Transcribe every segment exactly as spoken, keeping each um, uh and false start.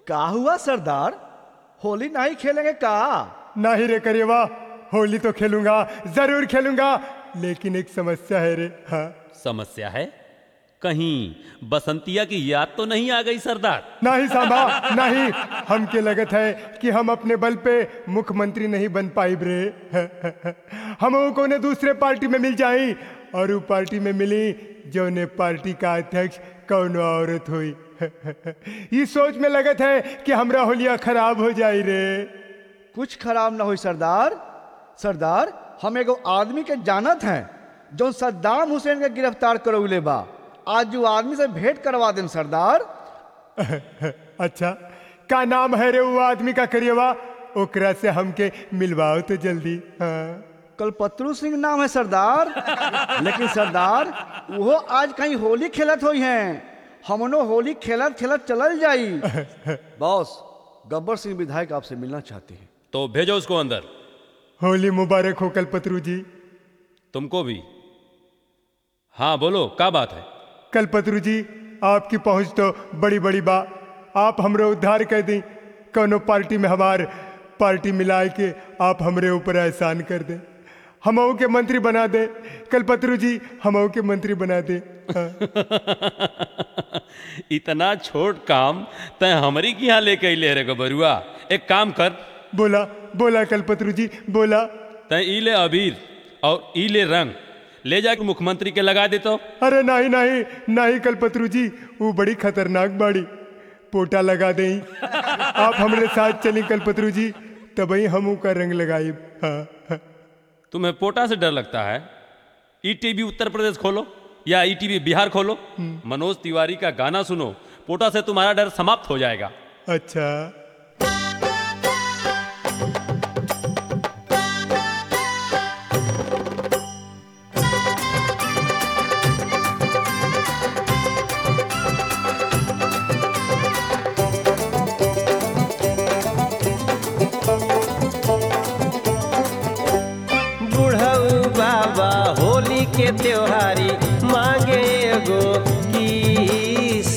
का हुआ सरदार, होली नहीं खेलेंगे का? नहीं रे करिएवा, होली तो खेलूंगा, जरूर खेलूंगा, लेकिन एक समस्या है रे। हाँ समस्या है? कहीं बसंतिया की याद तो नहीं आ गई सरदार? नहीं सांबा नहीं, हमके लगत है कि हम अपने बल पे मुख्यमंत्री नहीं बन पाई रे। हम को ने दूसरे पार्टी में मिल जाई, और वो पार्टी में मिली जो ने पार्टी का अध्यक्ष कौन औरत हुई। ये सोच में लगत है कि हमरा होलिया खराब हो जाई रे। कुछ खराब ना हुई सरदार। सरदार हम एगो आदमी के जानत हैं जो सद्दाम हुसैन के गिरफ्तार करौले बा। आज जो आदमी से भेंट करवा दें सरदार। अच्छा का नाम है रे वो आदमी का करिएवा, ओकरा से हमके मिलवाओ तो जल्दी। हाँ कलपत्रु सिंह नाम है सरदार। लेकिन सरदार वो आज कहीं होली खेलत हुई हैं, हमनो होली खेलत खेलत चलल जाई। बॉस गब्बर सिंह विधायक आपसे मिलना चाहते हैं। तो भेजो उसको अंदर। होली मुबारक हो कलपत्रु जी। तुमको भी। हाँ बोलो क्या बात है? कलपत्रु जी आपकी पहुंच तो बड़ी बड़ी बा, आप हमरे उद्धार कर दी। कोनो पार्टी में हमार पार्टी मिला के आप हमरे ऊपर एहसान कर दे, हमऊ के मंत्री बना दे। कलपत्रु जी हमऊ के मंत्री बना दे। हाँ। इतना छोट काम तय हमारी की यहाँ लेके ले रे गबरुआ। एक काम कर। बोला बोला कलपत्रु जी बोला। तय ई ले अबीर और ई ले रंग, ले जाके मुख्यमंत्री के लगा देतो। अरे नहीं नहीं नहीं कलपत्रु जी, वो बड़ी खतरनाक बाड़ी, पोटा लगा दे। आप हमारे साथ चली कलपत्रु जी, तभी हम का रंग लगाई। हाँ, हाँ। तुम्हें पोटा से डर लगता है? ईटीवी उत्तर प्रदेश खोलो या ईटीवी बिहार खोलो, मनोज तिवारी का गाना सुनो, पोटा से तुम्हारा डर समाप्त हो जाएगा। अच्छा के त्योहारी मांगे एगो किस,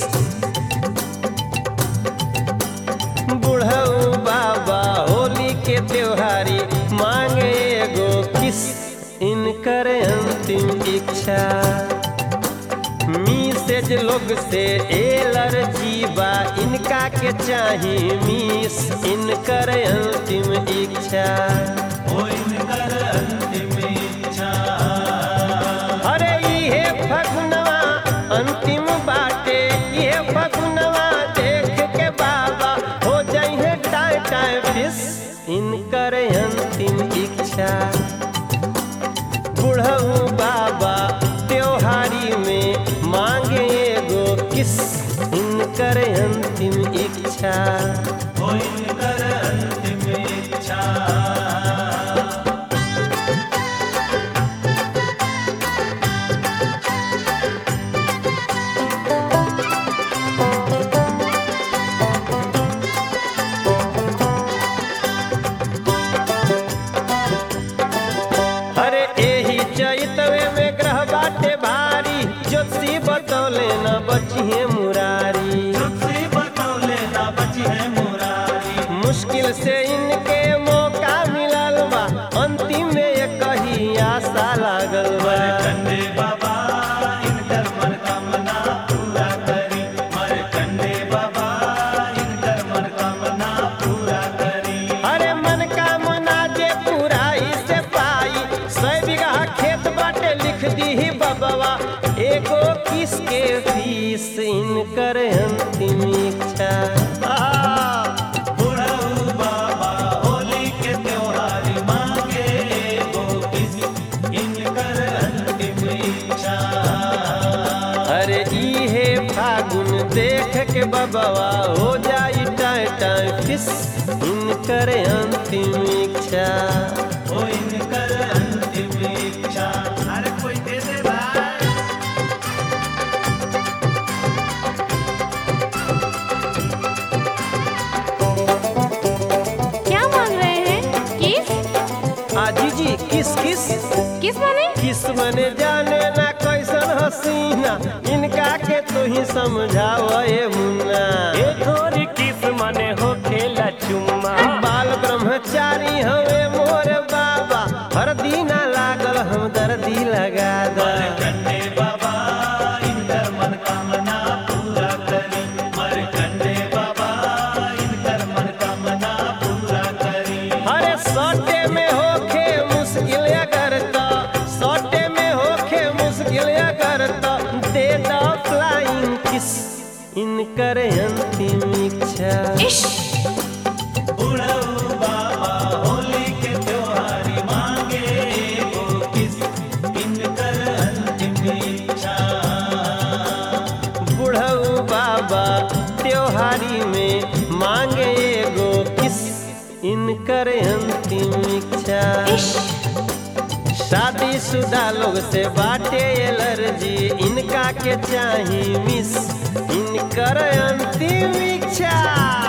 बुढ़ऊ बाबा होली के त्योहारी मांगे एगो किस, इनकर अंतिम इच्छा मैसेज लोग से एलर्जी बा, इनका के चाही मिस, इनकर अंतिम इच्छा ओ इनकर अंतिम इच्छा। फगुनवा अंतिम बाटे ये फगुनवा देख के बाबा हो जाए टाइ टाइ फिस, इनकर अंतिम इच्छा। बुढ़ऊ बाबा त्योहारी में मांगे एगो किस, इनकर अंतिम इच्छा हो इनकर अंतिम इच्छा। बतौले ना बचिए मुरारी, बतौले ना बचिए मुरारी, मुश्किल से इनके मौका मिलल बा, अंतिम में एक ही आशा लागल बा। कंडे बाबा इनकर मनोकामना पूरा करी, मरे कंडे बाबा इनकर मनोकामना पूरा करी। अरे मनोकामना जे पूरा से पाई, सौ बीघा खेत बाटे लिख दी बबवा, एगो किसके फीस, इनकर अंतिम इच्छा। बुढ़ऊ बाबा होली के त्योहारी मांगे एगो किस, इनकर अंतिम इच्छा। अरे इहे फागुन देख के बबवा हो जाई टाइ टाइ फिस, इनकर अंतिम इच्छा ओ इनकर अंतिम इच्छा। अरे कोई दे दे भाई। किस किस किस माने? किस मने जाने ना कैसन हसीना, इनका के तू ही समझाओ ये मुन्ना। ए थोड़ी किस मने हो खेला चुम्मा बाल ब्रह्मचारी हवे मोर बाबा हर दिन लागल हम दर्दी लगा द बाबा इनकर मनोकामना पूरा करी मरकंडे बाबा इनकर मनोकामना पूरा करी अरे सौटे में होखे मुश्किल अगर तो सौटे में होखे मुश्किल अगर तो दे दो फ्लाइंग किस इनकर अंतिम इच्छा बुढ़ऊ बाबा होली के त्योहारी मांगे वो किस इनकर अंतिम इच्छा बुढ़ऊ बाबा त्योहारी में मांगे एगो किस इनकर अंतिम इच्छा शादीशुदा लोग से बाटे एलर्जी इनका के चाही मिस इनकर अंतिम इच्छा